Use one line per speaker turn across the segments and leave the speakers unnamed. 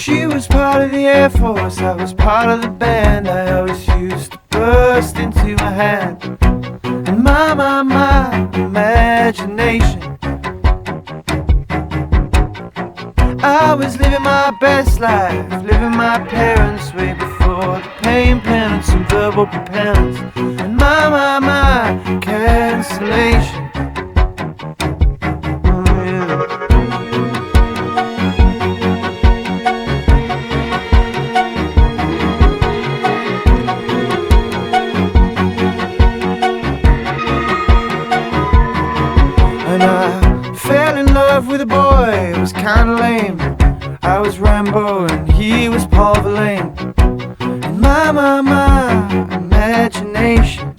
She was part of the Air Force, I was part of the band. I always used to burst into my hand. And my imagination, I was living my best life, living my parents' way before the pain, penance and verbal propellants. And my cancellation. And I fell in love with a boy, it was kinda lame. I was Rambo and he was Paul Verlaine. And my imagination,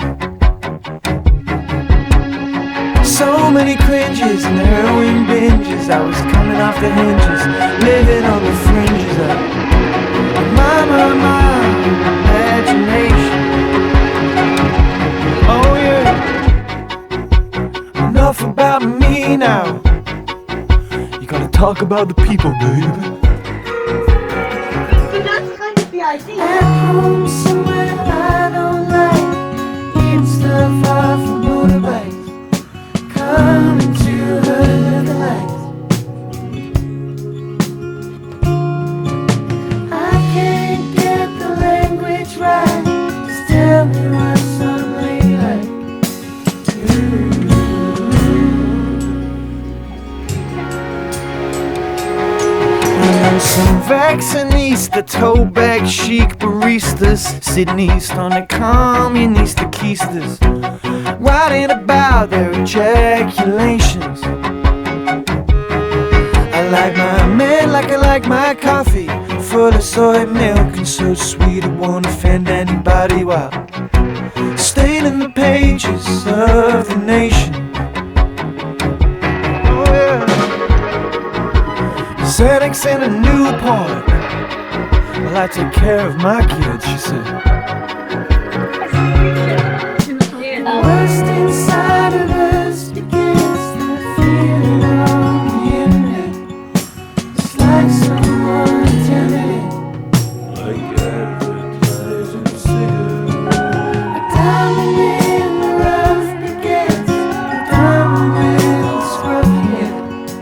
so many cringes and heroin binges. I was coming off the hinges, living on the fringes of my imagination. Oh yeah. Enough about me now. You gotta talk about the people, baby.
But that's kind of the idea.
At home somewhere I don't like, eating stuff off a motorbike, coming to her the lights. I can't get the language right, just tell me what's some lady like. Some vaccinista, toe bag chic baristas, sitting east on the communista keisters, writing about their ejaculations. I like my man like I like my coffee, full of soy milk and so sweet it won't offend anybody while staining the pages of the nation. Xanax and a Newport, well, I take care of my kids, she said. The worst inside of us begins that feeling on the internet. It's like someone attended it, like advertising a cigarette. A diamond in the rough begins, a diamond will scrub it.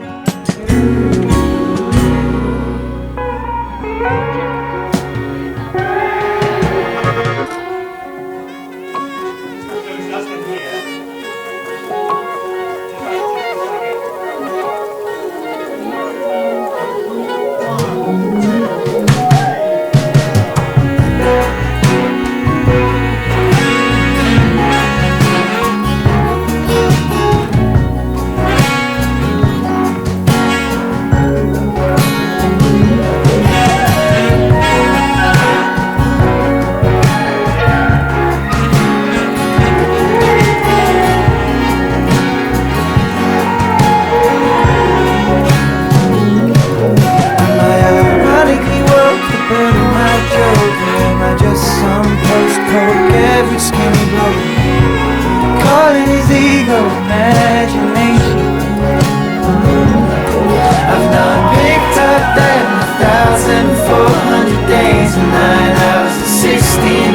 Every skinny blow, calling his ego imagination. I've not picked up that 1,400 days and 9 hours and 16